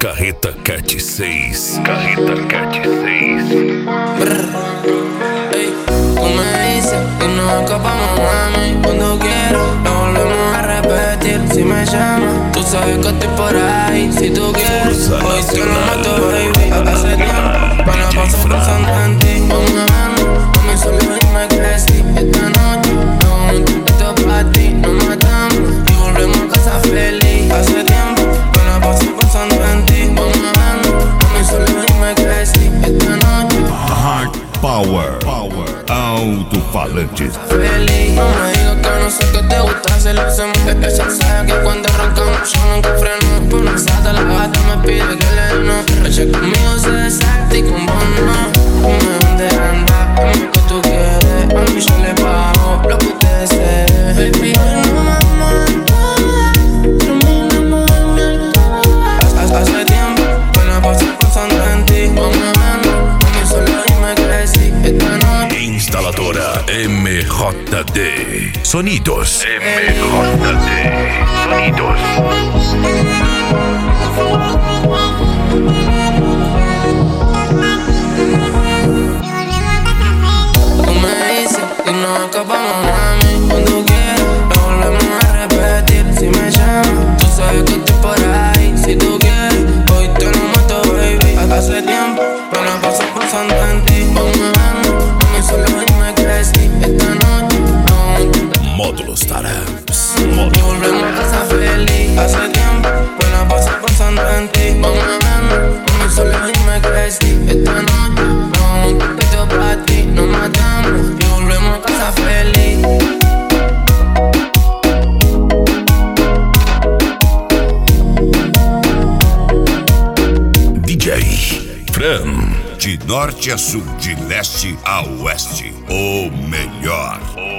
Carreta Cat 6. Carreta Cat 6. Ey, tú me dices que nos escapamos, mami. Cuando quiero, lo volvemos a repetir. Si me llamas, tú sabes que estoy por ahí. Si tú quieres, hoy te lo mato, baby. Hace tiempo, me la paso pensando en ti. Vamos a vernos, a mí solo dime que sí. Esta noche, hago un poquito para ti. Nos matamos y volvemos a casa feliz. Hace tiempo, me la paso pensando en ti. Vamos a vernos, a mí solo dime que sí. Esta noche Hard Power. Alto-falantes. feliz. No me digas que no sé qué te gusta, se lo hacemos. Esa sabe que cuando arrancamos yo nunca freno. Por una sata la gata me pide que le no. Reche conmigo se desacta y con vos no. Dime dónde anda, dime lo que tú quieres. A mí yo le pago lo que usted desee. Baby, no me manda, terminamos en el todo. Hace tiempo me la paso pensando en ti. Vamos a vernos, a mí solo dime que sí. Esta noche Instaladora MJD. Sonidos. MJD. Sonidos. tú me dices y nos escapamos, mami. Cuando quieras, lo volvemos a repetir. Si me llamas, tú sabes que estoy por ahí. Si tú quieres, hoy te lo mato, baby. Hace tiempo, me la paso pensando en ti. Vamos a vernos, a mí solo dime que sí. Esta noche, no. Módulos Tarams. Y volvemos a casa feliz. Hace tiempo, me la paso pensando en ti. Vamos a vernos, a mí solo dime que sí. Esta noche, no, un poquito para ti. Nos matamos y volvemos a casa feliz. DJ Fran. De norte a sul, de leste a oeste, o melhor.